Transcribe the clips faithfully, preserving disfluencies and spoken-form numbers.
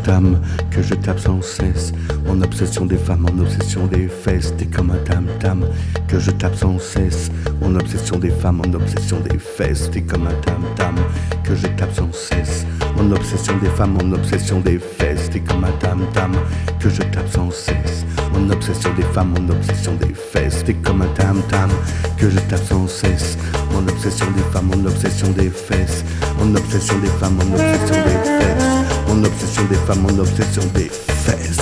tam, que je tape sans cesse. Mon obsession des femmes, mon obsession des fesses. T'es comme un tam tam, que je tape sans cesse. Mon obsession des femmes, mon obsession des fesses. T'es comme un tam tam, que je tape sans cesse. Mon obsession des femmes, mon obsession des fesses. T'es comme un tam tam, que je tape sans cesse. Mon obsession des femmes, mon obsession des fesses. T'es comme un tam tam, que je tape sans cesse. Mon obsession des femmes, mon obsession des fesses. Mon obsession des femmes, mon obsession des fesses. Mon obsession des femmes, mon obsession des fesses.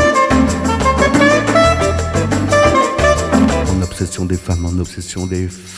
Mon obsession des femmes, mon obsession des fesses.